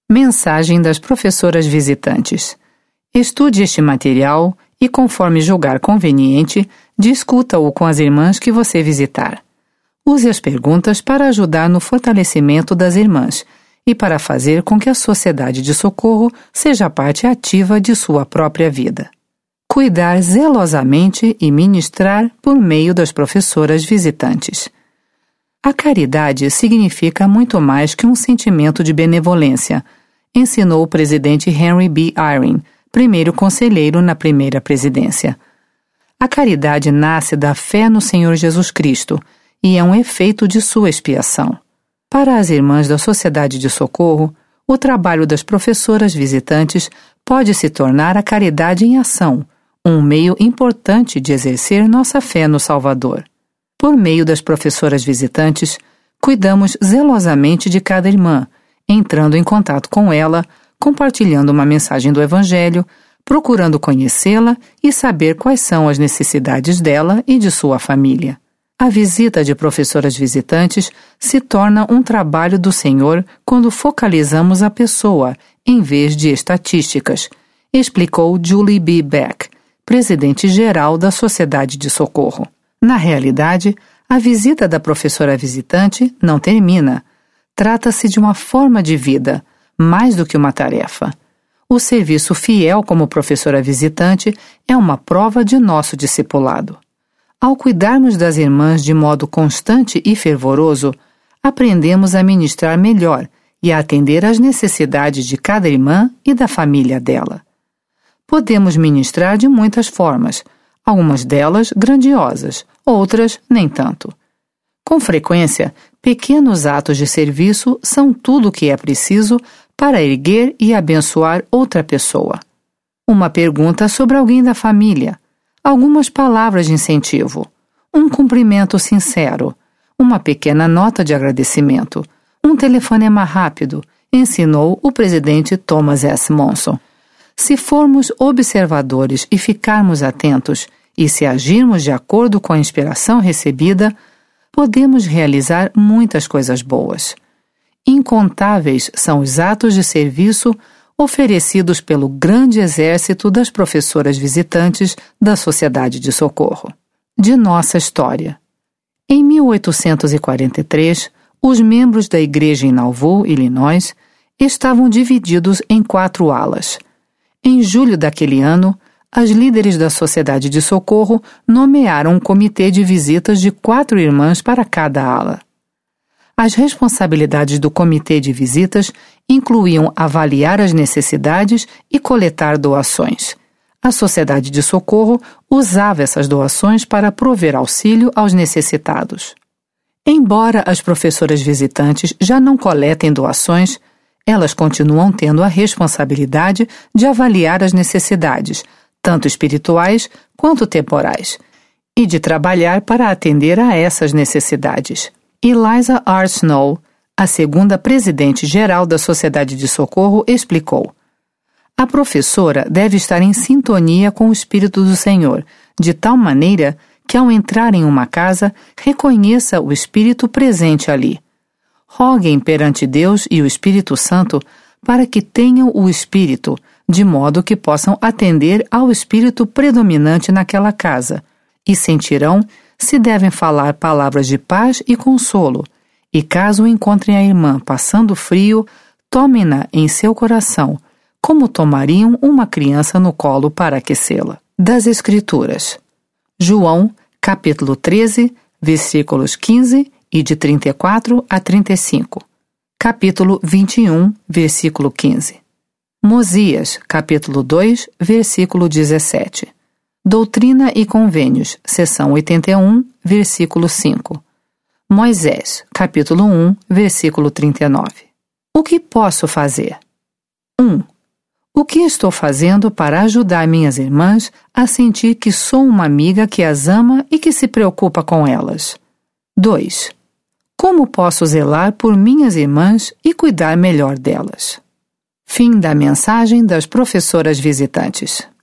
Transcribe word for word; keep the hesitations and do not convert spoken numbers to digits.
Mensagem das professoras visitantes. Estude este material e, conforme julgar conveniente, discuta-o com as irmãs que você visitar. Use as perguntas para ajudar no fortalecimento das irmãs e para fazer com que a Sociedade de Socorro seja parte ativa de sua própria vida. Cuidar zelosamente e ministrar por meio das professoras visitantes. A caridade significa muito mais que um sentimento de benevolência, ensinou o presidente Henry B. Eyring, primeiro conselheiro na primeira presidência. A caridade nasce da fé no Senhor Jesus Cristo e é um efeito de sua expiação. Para as irmãs da Sociedade de Socorro, o trabalho das professoras visitantes pode se tornar a caridade em ação, um meio importante de exercer nossa fé no Salvador. Por meio das professoras visitantes, cuidamos zelosamente de cada irmã, entrando em contato com ela, compartilhando uma mensagem do Evangelho, procurando conhecê-la e saber quais são as necessidades dela e de sua família. A visita de professoras visitantes se torna um trabalho do Senhor quando focalizamos a pessoa, em vez de estatísticas, explicou Julie B. Beck, presidente-geral da Sociedade de Socorro. Na realidade, a visita da professora visitante não termina. Trata-se de uma forma de vida, mais do que uma tarefa. O serviço fiel como professora visitante é uma prova de nosso discipulado. Ao cuidarmos das irmãs de modo constante e fervoroso, aprendemos a ministrar melhor e a atender às necessidades de cada irmã e da família dela. Podemos ministrar de muitas formas, algumas delas grandiosas, outras nem tanto. Com frequência, pequenos atos de serviço são tudo o que é preciso para erguer e abençoar outra pessoa. Uma pergunta sobre alguém da família, algumas palavras de incentivo, um cumprimento sincero, uma pequena nota de agradecimento, um telefonema rápido, ensinou o presidente Thomas S. Monson. Se formos observadores e ficarmos atentos, e se agirmos de acordo com a inspiração recebida, podemos realizar muitas coisas boas. Incontáveis são os atos de serviço oferecidos pelo grande exército das professoras visitantes da Sociedade de Socorro. De nossa história. Em mil oitocentos e quarenta e três, os membros da igreja em Nauvoo, Illinois, estavam divididos em quatro alas. Em julho daquele ano, as líderes da Sociedade de Socorro nomearam um comitê de visitas de quatro irmãs para cada ala. As responsabilidades do comitê de visitas incluíam avaliar as necessidades e coletar doações. A Sociedade de Socorro usava essas doações para prover auxílio aos necessitados. Embora as professoras visitantes já não coletem doações, elas continuam tendo a responsabilidade de avaliar as necessidades, tanto espirituais quanto temporais, e de trabalhar para atender a essas necessidades. Eliza R. Snow, a segunda presidente-geral da Sociedade de Socorro, explicou: a professora deve estar em sintonia com o Espírito do Senhor, de tal maneira que, ao entrar em uma casa, reconheça o Espírito presente ali. Roguem perante Deus e o Espírito Santo para que tenham o Espírito, de modo que possam atender ao Espírito predominante naquela casa, e sentirão se devem falar palavras de paz e consolo, e caso encontrem a irmã passando frio, tomem-na em seu coração, como tomariam uma criança no colo para aquecê-la. Das Escrituras. João, capítulo treze, versículos quinze e de trinta e quatro a trinta e cinco. Capítulo vinte e um, versículo quinze. Mosias, capítulo dois, versículo dezessete. Doutrina e Convênios, seção oitenta e um, versículo cinco. Moisés, capítulo um, versículo trinta e nove. O que posso fazer? um. O que estou fazendo para ajudar minhas irmãs a sentir que sou uma amiga que as ama e que se preocupa com elas? dois. Como posso zelar por minhas irmãs e cuidar melhor delas? Fim da mensagem das professoras visitantes.